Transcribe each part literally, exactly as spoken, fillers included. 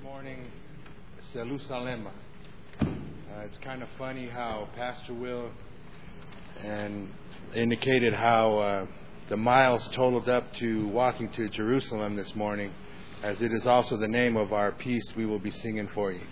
morning, Jerusalem. Uh, it's kind of funny how Pastor Will and indicated how uh, the miles totaled up to walking to Jerusalem this morning, as it is also the name of our piece we will be singing for you.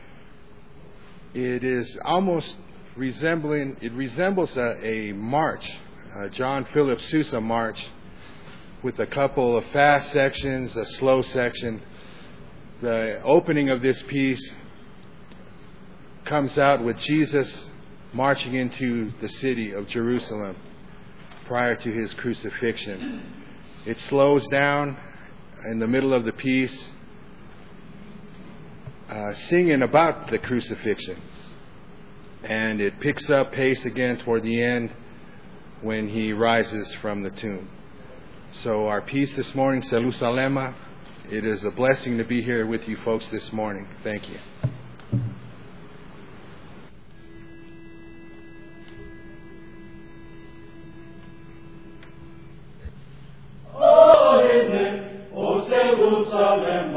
It is almost resembling, it resembles a, a march, a John Philip Sousa march, with a couple of fast sections, a slow section. The opening of this piece comes out with Jesus marching into the city of Jerusalem prior to his crucifixion. It slows down in the middle of the piece, uh, singing about the crucifixion. And it picks up pace again toward the end when he rises from the tomb. So our piece this morning, Jerusalem, it is a blessing to be here with you folks this morning. Thank you. O Jerusalem,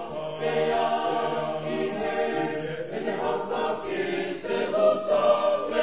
Jerusalem.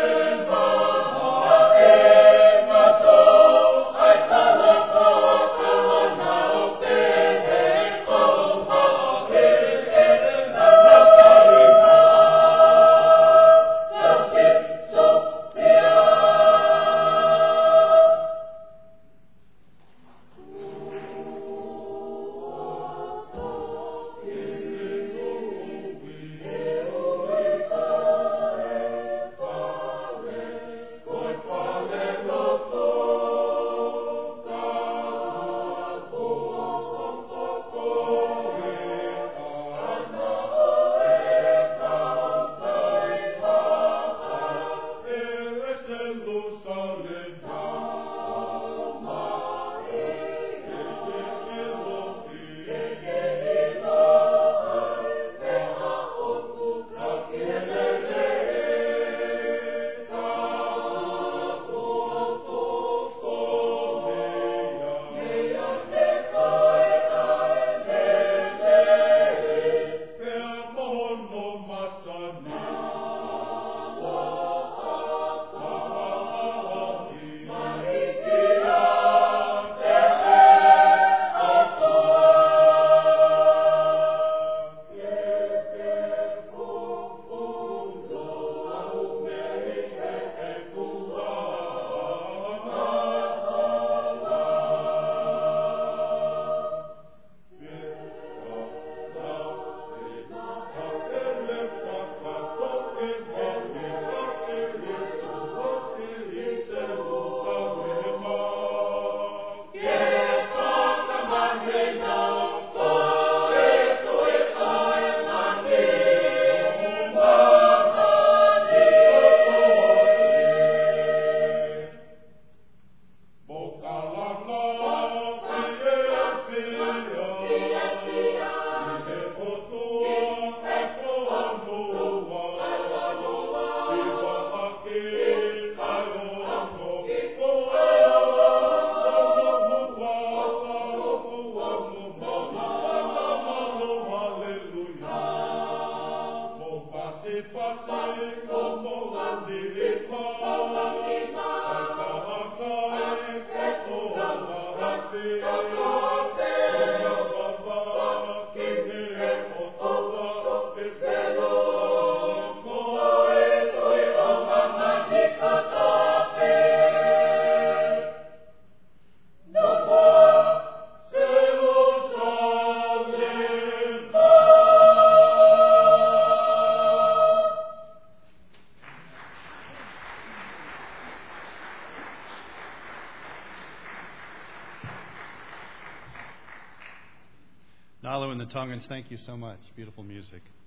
Nalu and the Tongans, thank you so much. Beautiful music.